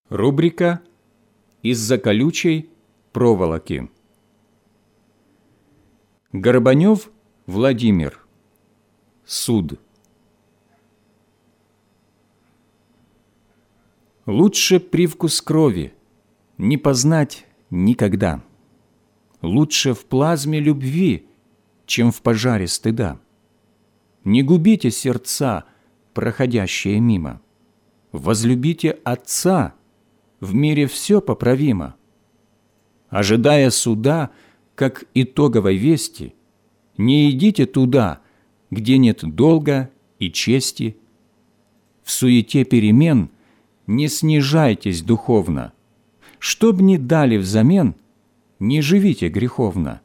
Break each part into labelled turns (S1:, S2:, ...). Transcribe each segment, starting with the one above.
S1: Рубрика «Из-за колючей проволоки». Горбанев Владимир. Суд. Лучше привкус крови не познать никогда. Лучше в плазме любви, чем в пожаре стыда. Не губите сердца, проходящие мимо. Возлюбите Отца, в мире все поправимо. Ожидая суда, как итоговой вести, не идите туда, где нет долга и чести. В суете перемен не снижайтесь духовно. Чтоб ни дали взамен, не живите греховно.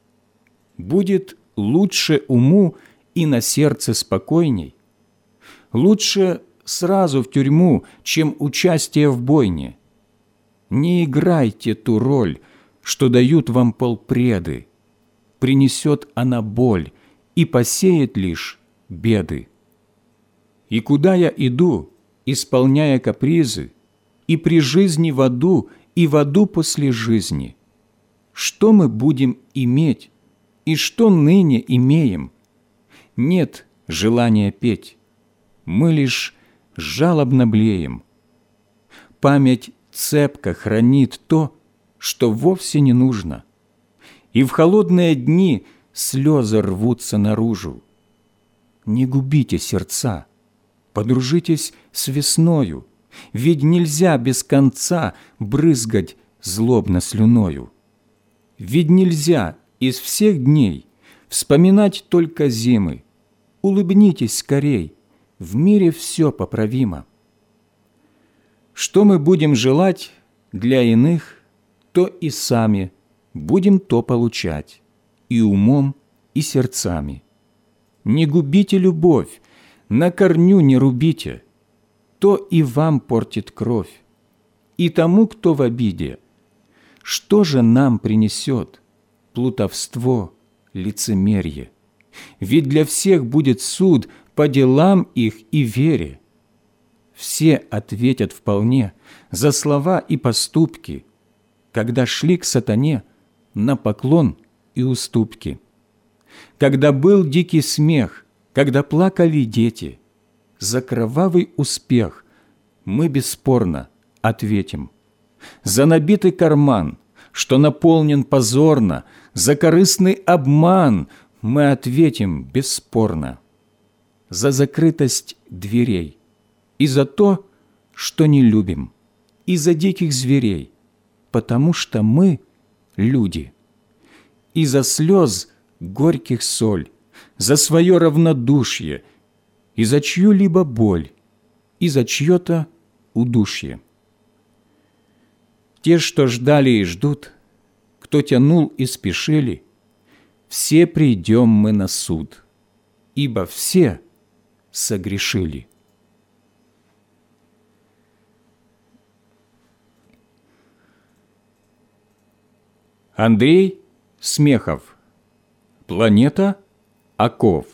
S1: Будет лучше уму и на сердце спокойней. Лучше сразу в тюрьму, чем участие в бойне. Не играйте ту роль, что дают вам полпреды. Принесет она боль и посеет лишь беды. И куда я иду, исполняя капризы, и при жизни в аду, и в аду после жизни? Что мы будем иметь, и что ныне имеем? Нет желания петь, мы лишь жалобно блеем. Память цепко хранит то, что вовсе не нужно, и в холодные дни слезы рвутся наружу. Не губите сердца, подружитесь с весною, ведь нельзя без конца брызгать злобно слюною. Ведь нельзя из всех дней вспоминать только зимы. Улыбнитесь скорей, в мире все поправимо. Что мы будем желать для иных, то и сами будем то получать, и умом, и сердцами. Не губите любовь, на корню не рубите, то и вам портит кровь, и тому, кто в обиде. Что же нам принесет плутовство, лицемерие? Ведь для всех будет суд по делам их и вере. Все ответят вполне за слова и поступки, когда шли к сатане на поклон и уступки. Когда был дикий смех, когда плакали дети, за кровавый успех мы бесспорно ответим. За набитый карман, что наполнен позорно, за корыстный обман мы ответим бесспорно. За закрытость дверей, и за то, что не любим, и за диких зверей, потому что мы люди, и за слез горьких соль, за свое равнодушие, и за чью-либо боль, и за чье-то удушье. Те, что ждали и ждут, кто тянул и спешили, все придем мы на суд, ибо все согрешили. Андрей Смехов. Планета оков.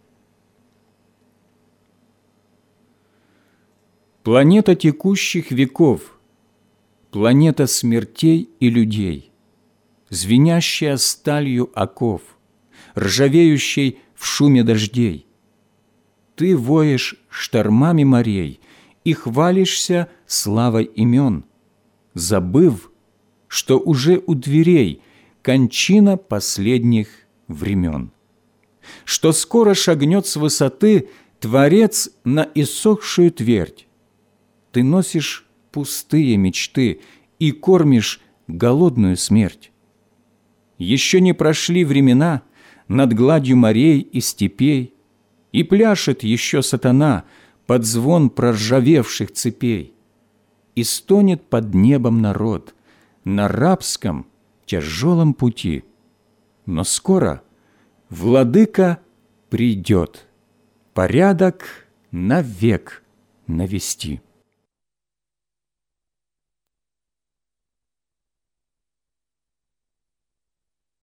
S1: Планета текущих веков, планета смертей и людей, звенящая сталью оков, ржавеющей в шуме дождей. Ты воешь штормами морей и хвалишься славой имен, забыв, что уже у дверей кончина последних времен, что скоро шагнет с высоты Творец на иссохшую твердь. Ты носишь пустые мечты и кормишь голодную смерть. Еще не прошли времена над гладью морей и степей, и пляшет еще сатана под звон проржавевших цепей. И стонет под небом народ на рабском тяжелом пути. Но скоро Владыка придет порядок навек навести.